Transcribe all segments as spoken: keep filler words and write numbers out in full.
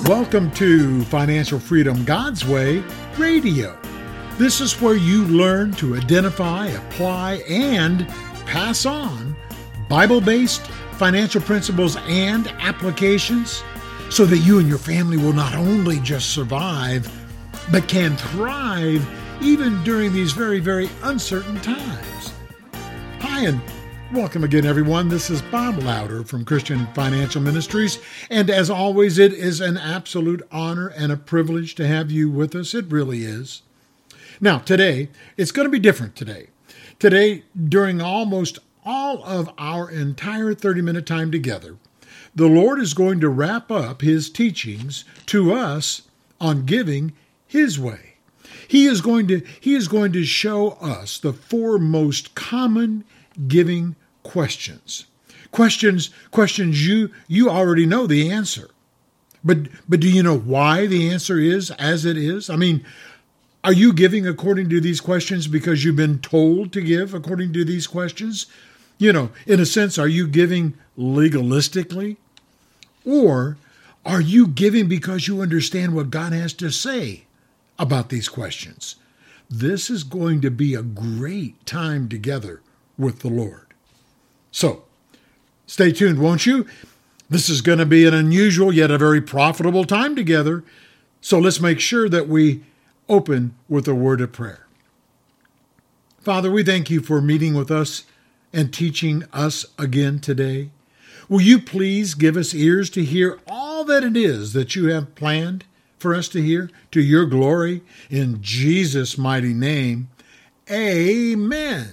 Welcome to Financial Freedom God's Way Radio. This is where you learn to identify, apply, and pass on Bible-based financial principles and applications so that you and your family will not only just survive, but can thrive even during these very, very uncertain times. Hi, and welcome again, everyone. This is Bob Louder from Christian Financial Ministries, and as always, it is an absolute honor and a privilege to have you with us. It really is. Now, today, it's going to be different today. Today, during almost all of our entire thirty-minute time together, the Lord is going to wrap up His teachings to us on giving His way. He is going to, He is going to show us the four most common giving questions. Questions, questions you you already know the answer. But but do you know why the answer is as it is? I mean, are you giving according to these questions because you've been told to give according to these questions? You know, in a sense, are you giving legalistically? Or are you giving because you understand what God has to say about these questions? This is going to be a great time together with the Lord. So, stay tuned, won't you? This is going to be an unusual yet a very profitable time together. So let's make sure that we open with a word of prayer. Father, we thank you for meeting with us and teaching us again today. Will you please give us ears to hear all that it is that you have planned for us to hear to your glory? In Jesus' mighty name, amen.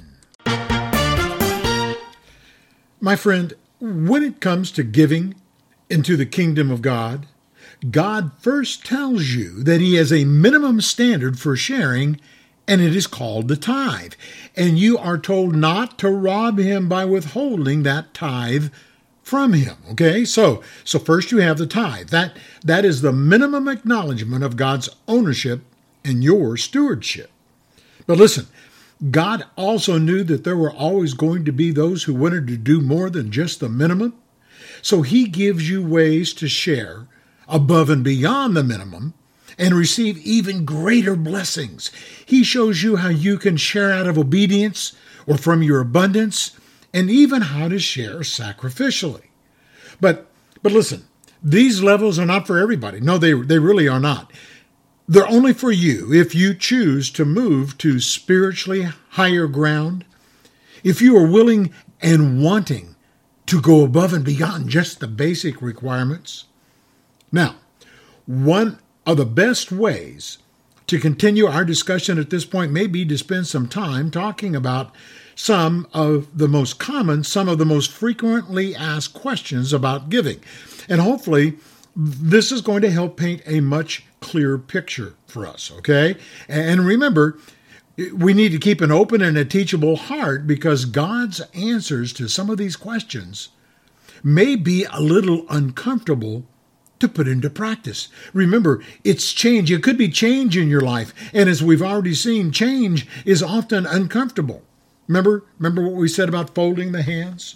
My friend, when it comes to giving into the kingdom of God, God first tells you that He has a minimum standard for sharing, and it is called the tithe. And you are told not to rob Him by withholding that tithe from Him. Okay, so so first you have the tithe. That that is the minimum acknowledgement of God's ownership and your stewardship. But listen, God also knew that there were always going to be those who wanted to do more than just the minimum. So He gives you ways to share above and beyond the minimum and receive even greater blessings. He shows you how you can share out of obedience or from your abundance, and even how to share sacrificially. But but listen, these levels are not for everybody. No, they, they really are not. They're only for you if you choose to move to spiritually higher ground, if you are willing and wanting to go above and beyond just the basic requirements. Now, one of the best ways to continue our discussion at this point may be to spend some time talking about some of the most common, some of the most frequently asked questions about giving. And hopefully, this is going to help paint a much clearer picture for us, okay? And remember, we need to keep an open and a teachable heart because God's answers to some of these questions may be a little uncomfortable to put into practice. Remember, it's change. It could be change in your life. And as we've already seen, change is often uncomfortable. Remember, remember what we said about folding the hands?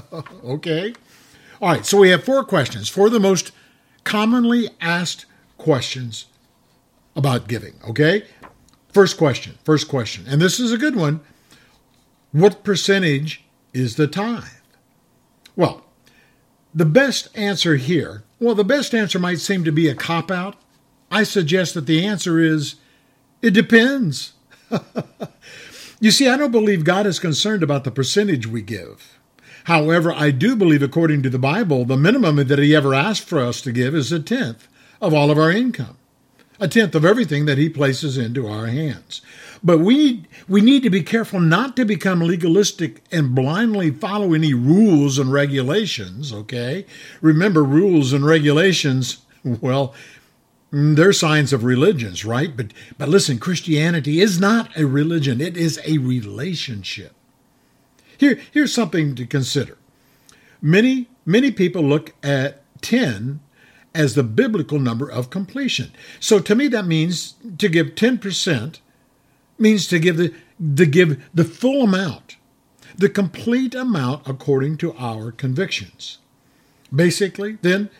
Okay. All right. So we have four questions, four of the most commonly asked questions about giving. Okay. First question, first question. And this is a good one. What percentage is the tithe? Well, the best answer here, well, the best answer might seem to be a cop-out. I suggest that the answer is, it depends. You see, I don't believe God is concerned about the percentage we give. However, I do believe, according to the Bible, the minimum that He ever asked for us to give is a tenth of all of our income, a tenth of everything that He places into our hands. But we, we need to be careful not to become legalistic and blindly follow any rules and regulations, okay? Remember, rules and regulations, well, they're signs of religions, right? But but listen, Christianity is not a religion. It is a relationship. Here, here's something to consider. Many, many people look at ten as the biblical number of completion. So to me, that means to give ten percent means to give the to give the full amount, the complete amount according to our convictions. Basically, then,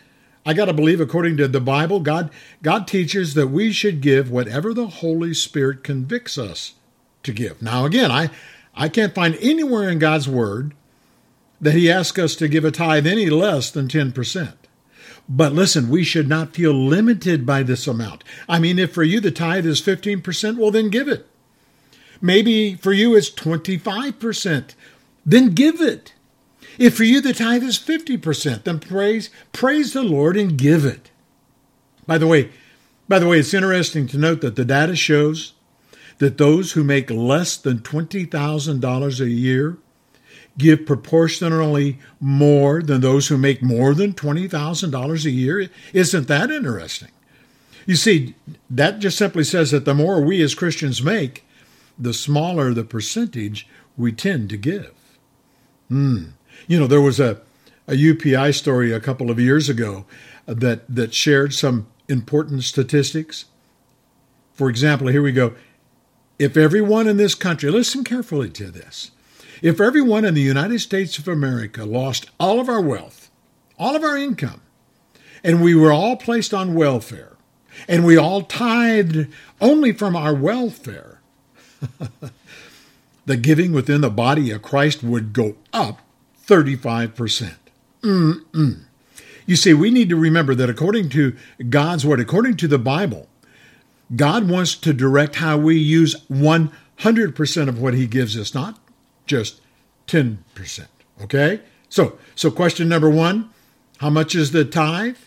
I got to believe, according to the Bible, God, God teaches that we should give whatever the Holy Spirit convicts us to give. Now, again, I, I can't find anywhere in God's Word that He asks us to give a tithe any less than ten percent. But listen, we should not feel limited by this amount. I mean, if for you the tithe is fifteen percent, well, then give it. Maybe for you it's twenty-five percent, then give it. If for you the tithe is fifty percent, then praise, praise the Lord and give it. By the way, by the way, it's interesting to note that the data shows that those who make less than twenty thousand dollars a year give proportionally more than those who make more than twenty thousand dollars a year. Isn't that interesting? You see, that just simply says that the more we as Christians make, the smaller the percentage we tend to give. Hmm. You know, there was a, a U P I story a couple of years ago that, that shared some important statistics. For example, here we go. If everyone in this country, listen carefully to this, if everyone in the United States of America lost all of our wealth, all of our income, and we were all placed on welfare, and we all tithed only from our welfare, the giving within the body of Christ would go up thirty-five percent. Mm-mm. You see, we need to remember that according to God's Word, according to the Bible, God wants to direct how we use one hundred percent of what He gives us, not just ten percent. Okay? So, so question number one, how much is the tithe?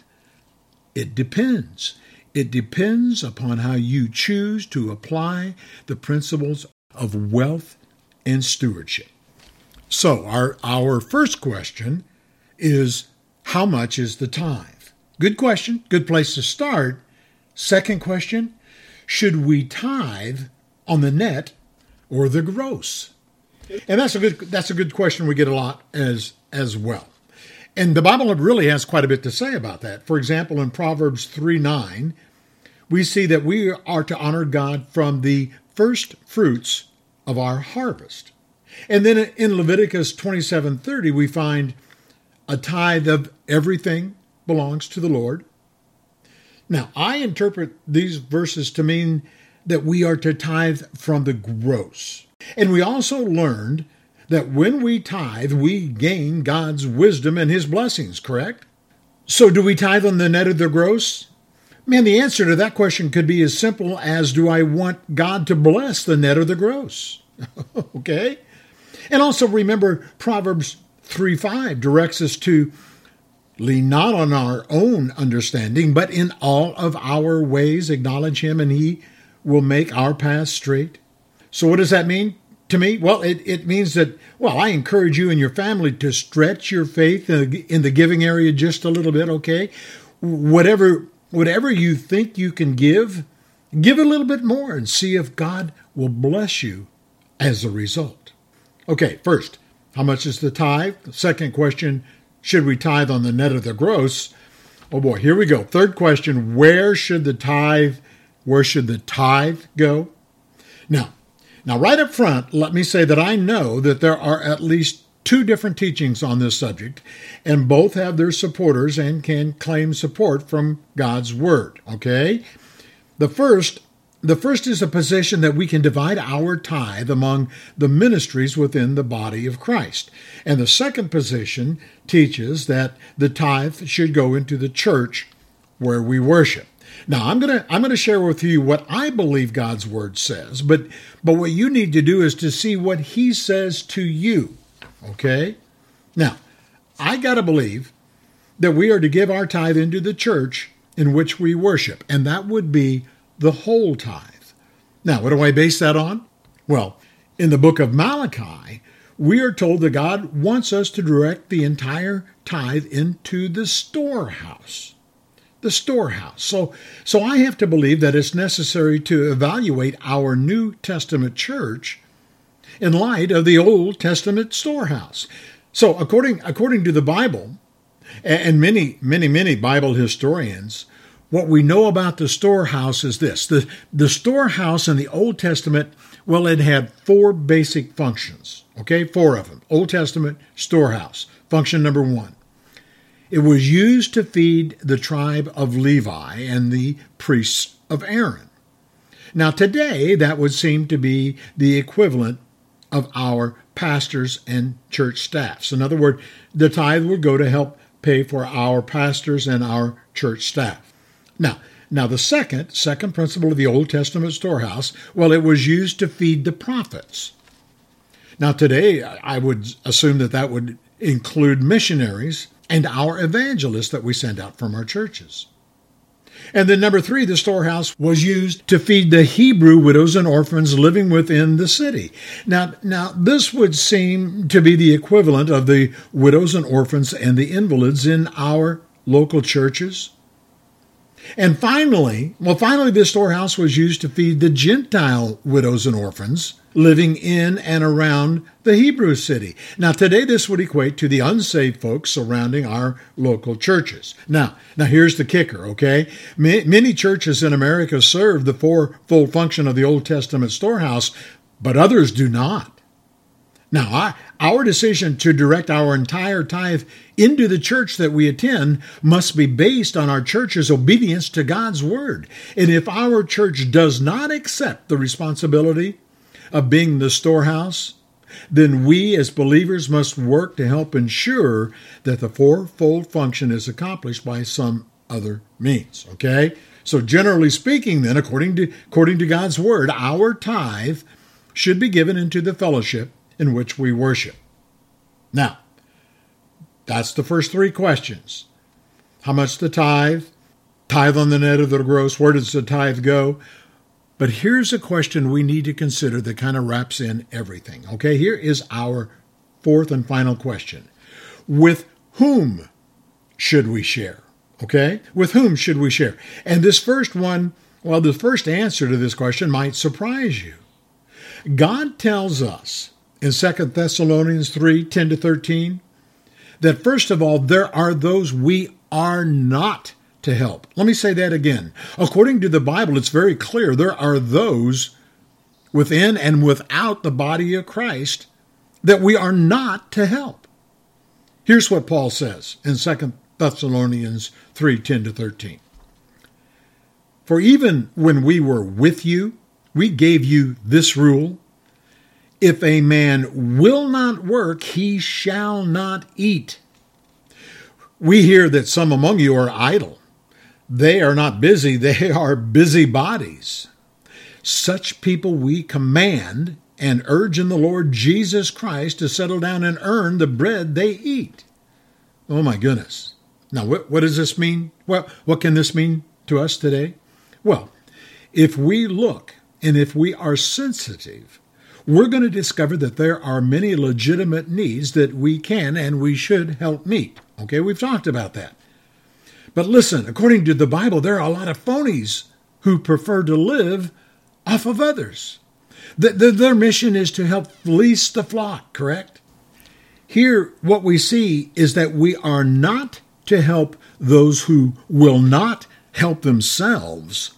It depends. It depends upon how you choose to apply the principles of wealth and stewardship. So our, our first question is, how much is the tithe? Good question. Good place to start. Second question, should we tithe on the net or the gross? And that's a good that's a good question we get a lot as as well. And the Bible really has quite a bit to say about that. For example, in Proverbs three nine, we see that we are to honor God from the first fruits of our harvest. And then in Leviticus twenty-seven thirty, we find a tithe of everything belongs to the Lord. Now, I interpret these verses to mean that we are to tithe from the gross. And we also learned that when we tithe, we gain God's wisdom and His blessings, correct? So do we tithe on the net or the gross? Man, the answer to that question could be as simple as, do I want God to bless the net or the gross? Okay? And also remember, Proverbs three five directs us to lean not on our own understanding, but in all of our ways acknowledge Him, and He will make our paths straight. So what does that mean to me? Well, it, it means that, well, I encourage you and your family to stretch your faith in the, in the giving area just a little bit, okay? Whatever, whatever you think you can give, give a little bit more and see if God will bless you as a result. Okay, first, how much is the tithe? Second question, should we tithe on the net or the gross? Oh boy, here we go. Third question, where should the tithe, where should the tithe go? Now, Now, right up front, let me say that I know that there are at least two different teachings on this subject, and both have their supporters and can claim support from God's Word, okay? The first, the first is a position that we can divide our tithe among the ministries within the body of Christ. And the second position teaches that the tithe should go into the church where we worship. Now, I'm going to I'm going to share with you what I believe God's Word says, but but what you need to do is to see what He says to you, okay? Now, I got to believe that we are to give our tithe into the church in which we worship, and that would be the whole tithe. Now, what do I base that on? Well, in the book of Malachi, we are told that God wants us to direct the entire tithe into the storehouse. The storehouse. So, so I have to believe that it's necessary to evaluate our New Testament church in light of the Old Testament storehouse. So according, according to the Bible, and many, many, many Bible historians, what we know about the storehouse is this. The, the storehouse in the Old Testament, well, it had four basic functions. Okay, four of them. Old Testament storehouse. Function number one. It was used to feed the tribe of Levi and the priests of Aaron. Now today, that would seem to be the equivalent of our pastors and church staffs. In other words, the tithe would go to help pay for our pastors and our church staff. Now, now the second, second principle of the Old Testament storehouse, well, it was used to feed the prophets. Now today, I would assume that that would include missionaries and our evangelists that we send out from our churches. And then number three, the storehouse was used to feed the Hebrew widows and orphans living within the city. Now, now this would seem to be the equivalent of the widows and orphans and the invalids in our local churches. And finally, well, finally, this storehouse was used to feed the Gentile widows and orphans living in and around the Hebrew city. Now, today, this would equate to the unsaved folks surrounding our local churches. Now, now here's the kicker, okay? Many churches in America serve the fourfold function of the Old Testament storehouse, but others do not. Now, our decision to direct our entire tithe into the church that we attend must be based on our church's obedience to God's word. And if our church does not accept the responsibility of being the storehouse, then we as believers must work to help ensure that the fourfold function is accomplished by some other means. Okay? So generally speaking, then, according to, according to God's word, our tithe should be given into the fellowship in which we worship. Now, that's the first three questions. How much the tithe? Tithe on the net of the gross. Where does the tithe go? But here's a question we need to consider that kind of wraps in everything. Okay, here is our fourth and final question. With whom should we share? Okay, with whom should we share? And this first one, well, the first answer to this question might surprise you. God tells us in Second Thessalonians three, ten to thirteen, that first of all, there are those we are not to help. Let me say that again. According to the Bible, it's very clear there are those within and without the body of Christ that we are not to help. Here's what Paul says in Second Thessalonians three, ten to thirteen. For even when we were with you, we gave you this rule: if a man will not work, he shall not eat. We hear that some among you are idle. They are not busy, they are busybodies. Such people we command and urge in the Lord Jesus Christ to settle down and earn the bread they eat. Oh my goodness. Now, what, what does this mean? Well, what can this mean to us today? Well, if we look and if we are sensitive, we're going to discover that there are many legitimate needs that we can and we should help meet. Okay, we've talked about that. But listen, according to the Bible, there are a lot of phonies who prefer to live off of others. The, the, their mission is to help fleece the flock, correct? Here, what we see is that we are not to help those who will not help themselves.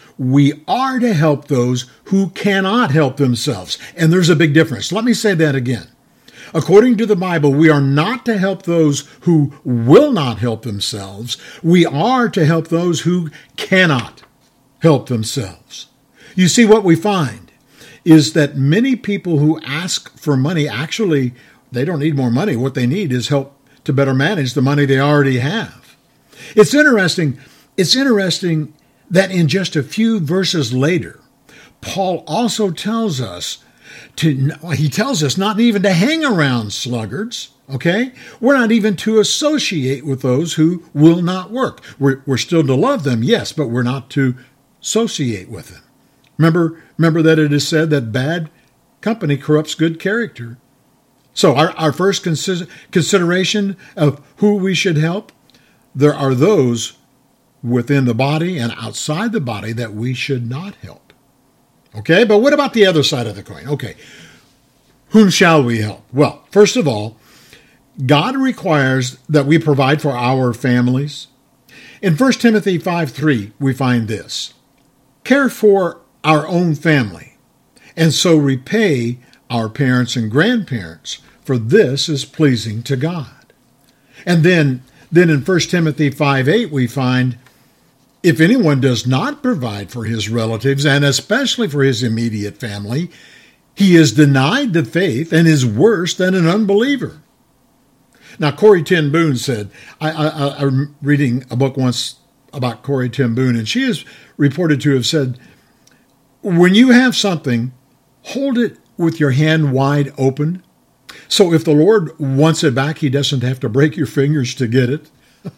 We are to help those who cannot help themselves. And there's a big difference. Let me say that again. According to the Bible, we are not to help those who will not help themselves. We are to help those who cannot help themselves. You see, what we find is that many people who ask for money, actually, they don't need more money. What they need is help to better manage the money they already have. It's interesting. It's interesting that in just a few verses later, Paul also tells us to, he tells us not even to hang around sluggards, okay? We're not even to associate with those who will not work. We're, we're still to love them, yes, but we're not to associate with them. Remember, remember that it is said that bad company corrupts good character. So our, our first consider, consideration of who we should help, there are those within the body and outside the body that we should not help. Okay, but what about the other side of the coin? Okay, whom shall we help? Well, first of all, God requires that we provide for our families. In First Timothy five three, we find this: care for our own family, and so repay our parents and grandparents, for this is pleasing to God. And then Then in First Timothy five eight, we find, if anyone does not provide for his relatives, and especially for his immediate family, he is denied the faith and is worse than an unbeliever. Now, Corrie ten Boom said, I, I, I'm reading a book once about Corrie ten Boom, and she is reported to have said, when you have something, hold it with your hand wide open. So if the Lord wants it back, he doesn't have to break your fingers to get it.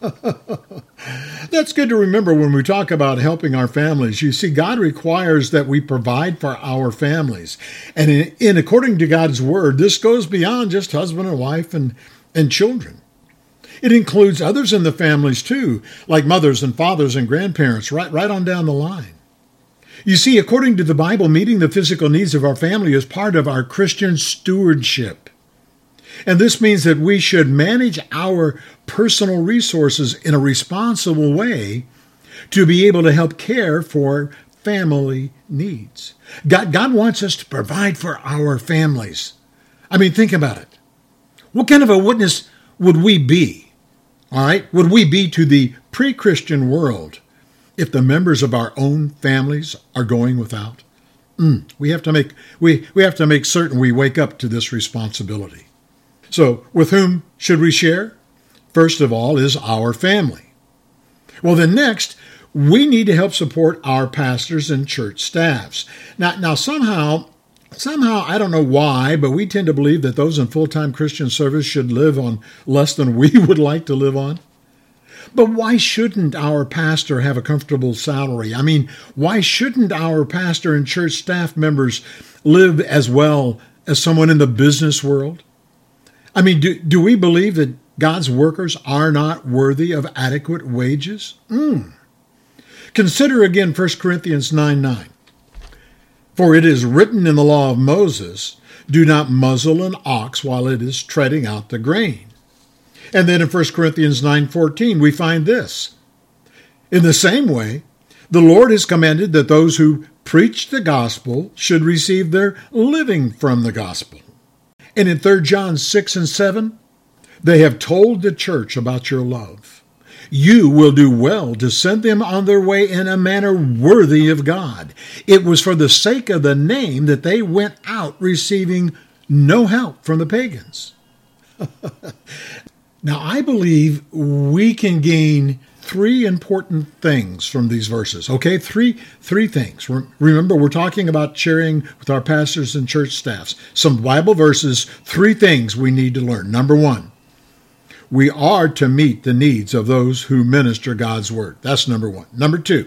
That's good to remember when we talk about helping our families. You see, God requires that we provide for our families. And in, in according to God's word, this goes beyond just husband and wife and, and children. It includes others in the families too, like mothers and fathers and grandparents, right, right on down the line. You see, according to the Bible, meeting the physical needs of our family is part of our Christian stewardship. And this means that we should manage our personal resources in a responsible way to be able to help care for family needs. God, God wants us to provide for our families. I mean, think about it. What kind of a witness would we be? All right, would we be to the pre-Christian world if the members of our own families are going without? Mm, we have to make we, we have to make certain we wake up to this responsibility. So, with whom should we share? First of all is our family. Well, then next, we need to help support our pastors and church staffs. Now, now somehow, somehow, I don't know why, but we tend to believe that those in full-time Christian service should live on less than we would like to live on. But why shouldn't our pastor have a comfortable salary? I mean, why shouldn't our pastor and church staff members live as well as someone in the business world? I mean, do, do we believe that God's workers are not worthy of adequate wages? Mm. Consider again First Corinthians nine nine. For it is written in the law of Moses, do not muzzle an ox while it is treading out the grain. And then in First Corinthians nine fourteen, we find this. In the same way, the Lord has commanded that those who preach the gospel should receive their living from the gospel. And in Third John six and seven, they have told the church about your love. You will do well to send them on their way in a manner worthy of God. It was for the sake of the name that they went out receiving no help from the pagans. Now, I believe we can gain three important things from these verses, okay? Three three things. Remember, we're talking about sharing with our pastors and church staffs. Some Bible verses, three things we need to learn. Number one, we are to meet the needs of those who minister God's word. That's number one. Number two,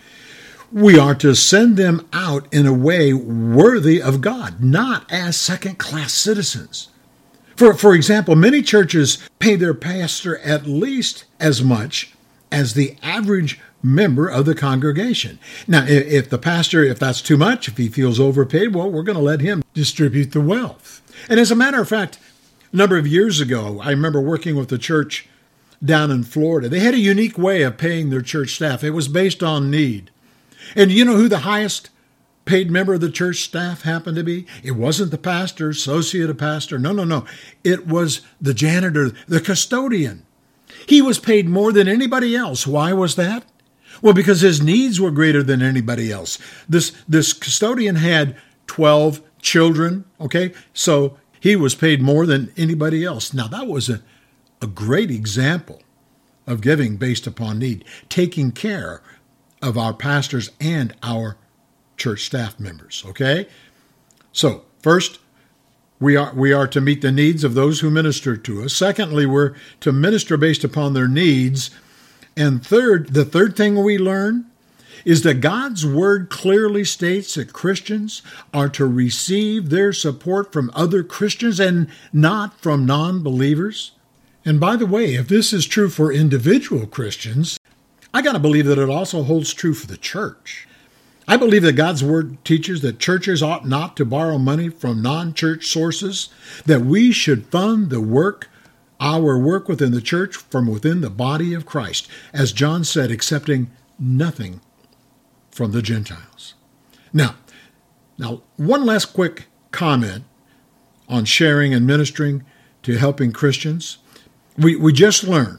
we are to send them out in a way worthy of God, not as second-class citizens. For, for example, many churches pay their pastor at least as much as the average member of the congregation. Now, if the pastor, if that's too much, if he feels overpaid, well, we're going to let him distribute the wealth. And as a matter of fact, a number of years ago, I remember working with a church down in Florida. They had a unique way of paying their church staff. It was based on need. And you know who the highest paid member of the church staff happened to be? It wasn't the pastor, associate of pastor. No, no, no. It was the janitor, the custodian. He was paid more than anybody else. Why was that? Well, because his needs were greater than anybody else. This, this custodian had twelve children, okay? So he was paid more than anybody else. Now, that was a, a great example of giving based upon need, taking care of our pastors and our church staff members, okay? So, first, we are we are to meet the needs of those who minister to us. Secondly, we're to minister based upon their needs. And third, the third thing we learn is that God's word clearly states that Christians are to receive their support from other Christians and not from non-believers. And by the way, if this is true for individual Christians, I got to believe that it also holds true for the church. I believe that God's word teaches that churches ought not to borrow money from non-church sources, that we should fund the work, our work within the church from within the body of Christ, as John said, accepting nothing from the Gentiles. Now, now one last quick comment on sharing and ministering to helping Christians. We, we just learned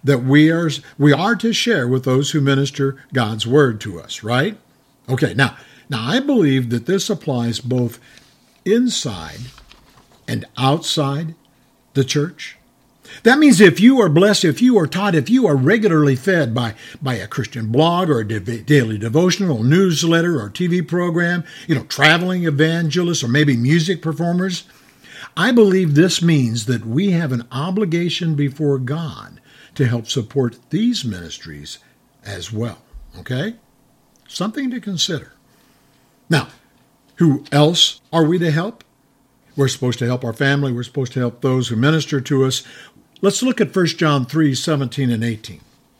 that we are we are to share with those who minister God's word to us, right? Okay, now, now I believe that this applies both inside and outside the church. That means if you are blessed, if you are taught, if you are regularly fed by, by a Christian blog or a daily devotional newsletter or T V program, you know, traveling evangelists or maybe music performers, I believe this means that we have an obligation before God to help support these ministries as well. Okay? Something to consider. Now, who else are we to help? We're supposed to help our family. We're supposed to help those who minister to us. Let's look at First John three, seventeen and eighteen.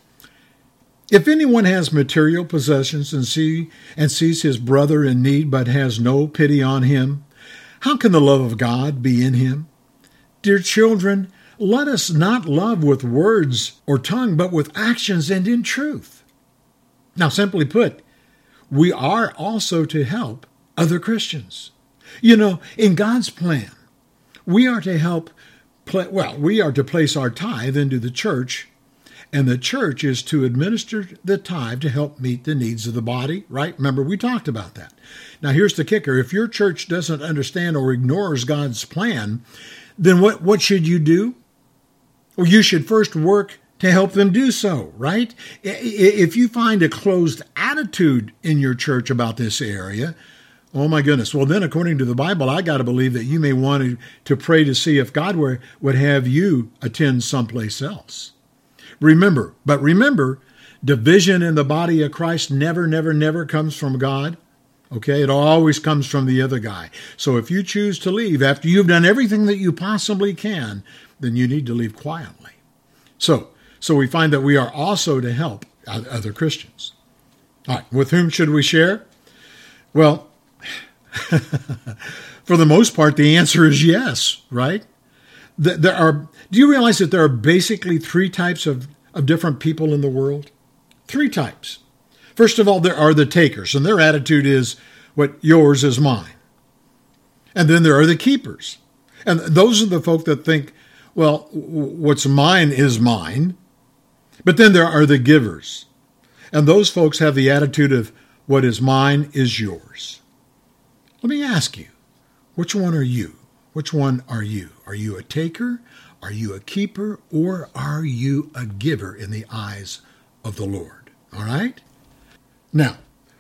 If anyone has material possessions and see and sees his brother in need but has no pity on him, how can the love of God be in him? Dear children, let us not love with words or tongue, but with actions and in truth. Now, simply put, we are also to help other Christians. You know, in God's plan, we are to help Well, we are to place our tithe into the church, and the church is to administer the tithe to help meet the needs of the body, right? Remember, we talked about that. Now, here's the kicker. If your church doesn't understand or ignores God's plan, then what, what should you do? Well, you should first work to help them do so, right? If you find a closed attitude in your church about this area, oh my goodness. Well, then according to the Bible, I got to believe that you may want to, to pray to see if God were, would have you attend someplace else. Remember, but remember, division in the body of Christ never, never, never comes from God. Okay, it always comes from the other guy. So if you choose to leave after you've done everything that you possibly can, then you need to leave quietly. So, so we find that we are also to help other Christians. All right, with whom should we share? Well, for the most part, the answer is yes, right? There are. Do you realize that there are basically three types of, of different people in the world? Three types. First of all, there are the takers, and their attitude is, what yours is mine. And then there are the keepers. And those are the folk that think, well, what's mine is mine. But then there are the givers. And those folks have the attitude of, what is mine is yours. Let me ask you, which one are you? Which one are you? Are you a taker? Are you a keeper? Or are you a giver in the eyes of the Lord? All right? Now,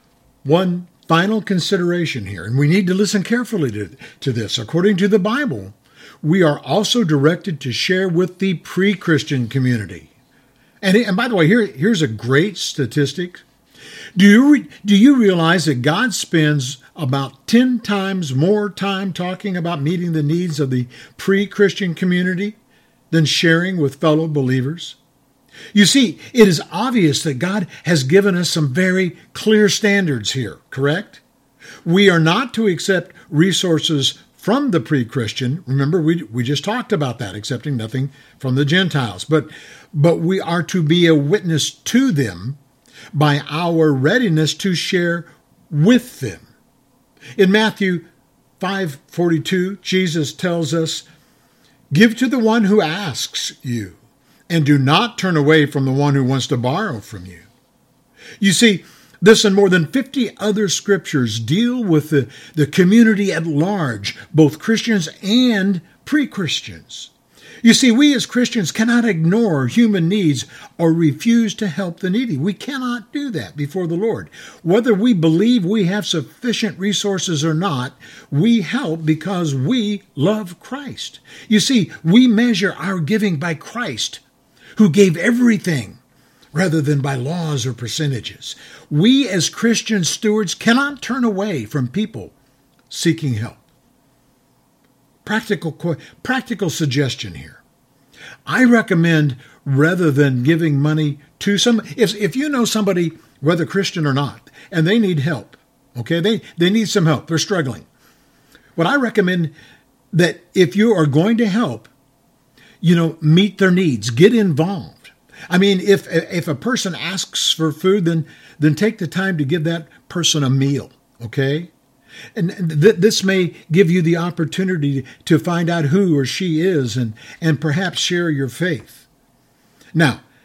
one final consideration here, and we need to listen carefully to, to this. According to the Bible, we are also directed to share with the pre-Christian community. And, and by the way, here, here's a great statistic. Do you, re, do you realize that God spends about ten times more time talking about meeting the needs of the pre-Christian community than sharing with fellow believers? You see, it is obvious that God has given us some very clear standards here, correct? We are not to accept resources from the pre-Christian. Remember, we we just talked about that, accepting nothing from the Gentiles. But, but we are to be a witness to them by our readiness to share with them. In Matthew five forty-two, Jesus tells us, "Give to the one who asks you, and do not turn away from the one who wants to borrow from you." You see, this and more than fifty other scriptures deal with the, the community at large, both Christians and pre-Christians. You see, we as Christians cannot ignore human needs or refuse to help the needy. We cannot do that before the Lord. Whether we believe we have sufficient resources or not, we help because we love Christ. You see, we measure our giving by Christ, who gave everything, rather than by laws or percentages. We as Christian stewards cannot turn away from people seeking help. Practical, practical suggestion here. I recommend, rather than giving money to some, if, if you know somebody, whether Christian or not, and they need help, okay, they, they need some help, they're struggling. What I recommend that if you are going to help, you know, meet their needs, get involved. I mean, if if a person asks for food, then then take the time to give that person a meal, okay? And th- this may give you the opportunity to find out who or she is and, and perhaps share your faith. Now,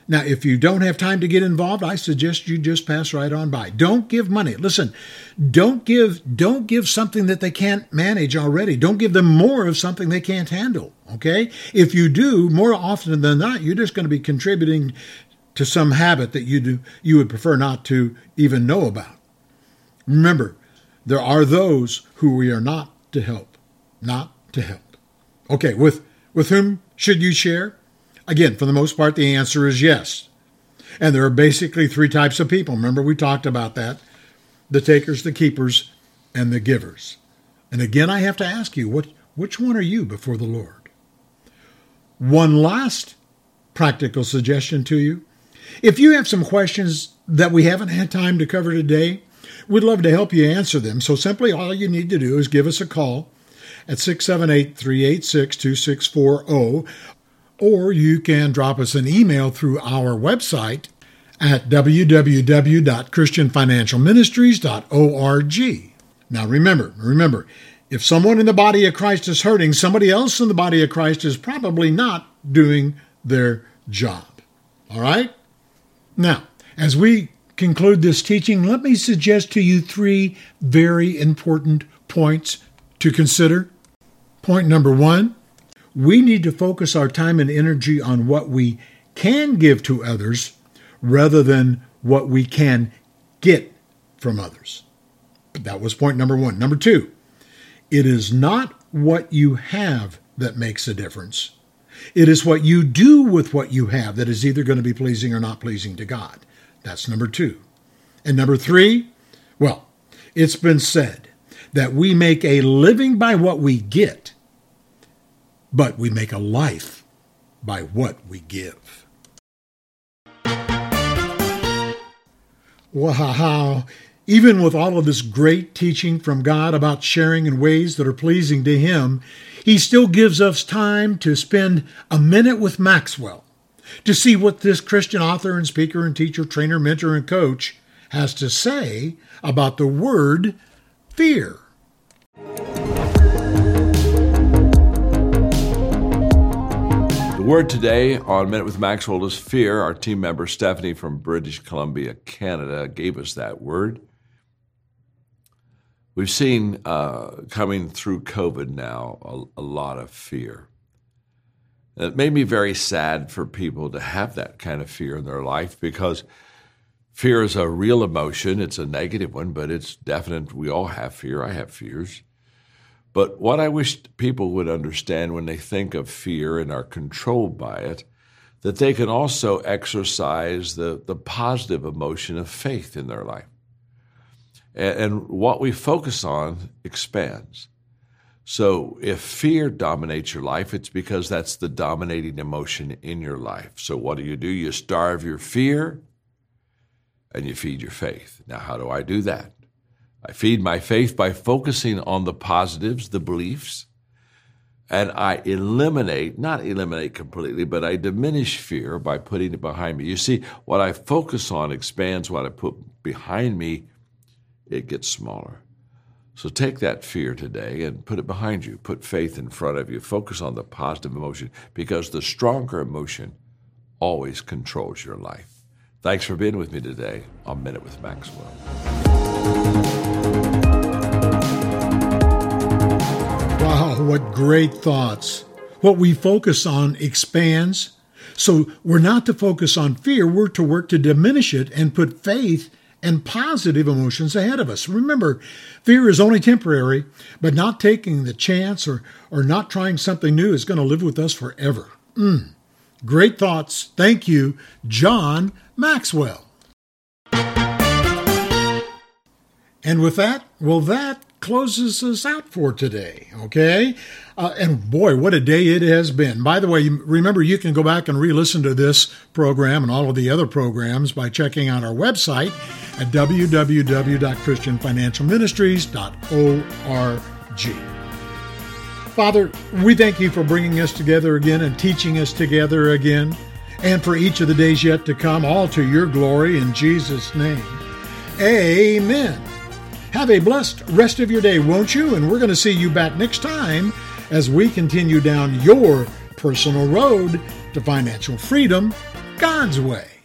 Now, if you don't have time to get involved, I suggest you just pass right on by. Don't give money. Listen, don't give, don't give something that they can't manage already. Don't give them more of something they can't handle, okay? If you do, more often than not, you're just going to be contributing to some habit that you do, you would prefer not to even know about. Remember, there are those who we are not to help, not to help. Okay, with, with whom should you share? Again, for the most part, the answer is yes. And there are basically three types of people. Remember, we talked about that. The takers, the keepers, and the givers. And again, I have to ask you, what, which one are you before the Lord? One last practical suggestion to you. If you have some questions that we haven't had time to cover today, we'd love to help you answer them. So simply all you need to do is give us a call at six seven eight, three eight six, two six four zero. Or you can drop us an email through our website at w w w dot christian financial ministries dot org. Now remember, remember, if someone in the body of Christ is hurting, somebody else in the body of Christ is probably not doing their job. All right? Now, as we conclude this teaching, let me suggest to you three very important points to consider. Point number one, we need to focus our time and energy on what we can give to others rather than what we can get from others. That was point number one. Number two, it is not what you have that makes a difference. It is what you do with what you have that is either going to be pleasing or not pleasing to God. That's number two. And number three, well, it's been said that we make a living by what we get, but we make a life by what we give. Wow! Even with all of this great teaching from God about sharing in ways that are pleasing to Him, He still gives us time to spend a minute with Maxwell to see what this Christian author and speaker and teacher, trainer, mentor, and coach has to say about the word fear. The word today on Minute with Maxwell is fear. Our team member Stephanie from British Columbia, Canada, gave us that word. We've seen uh, coming through COVID now a, a lot of fear. And it made me very sad for people to have that kind of fear in their life because fear is a real emotion. It's a negative one, but it's definite. We all have fear. I have fears. But what I wish people would understand when they think of fear and are controlled by it, that they can also exercise the, the positive emotion of faith in their life. And, and what we focus on expands. So if fear dominates your life, it's because that's the dominating emotion in your life. So what do you do? You starve your fear and you feed your faith. Now, how do I do that? I feed my faith by focusing on the positives, the beliefs, and I eliminate, not eliminate completely, but I diminish fear by putting it behind me. You see, what I focus on expands. What I put behind me, it gets smaller. So take that fear today and put it behind you. Put faith in front of you. Focus on the positive emotion because the stronger emotion always controls your life. Thanks for being with me today on Minute with Maxwell. Wow, what great thoughts. What we focus on expands. So we're not to focus on fear, we're to work to diminish it and put faith and positive emotions ahead of us. Remember, fear is only temporary, but not taking the chance or, or not trying something new is going to live with us forever. Mm. Great thoughts. Thank you, John Maxwell. And with that, well, that closes us out for today, okay? Uh, and boy, what a day it has been. By the way, remember, you can go back and re-listen to this program and all of the other programs by checking out our website at w w w dot christian financial ministries dot org. Father, we thank you for bringing us together again and teaching us together again, and for each of the days yet to come, all to your glory in Jesus' name. Amen. Have a blessed rest of your day, won't you? And we're going to see you back next time as we continue down your personal road to financial freedom God's way.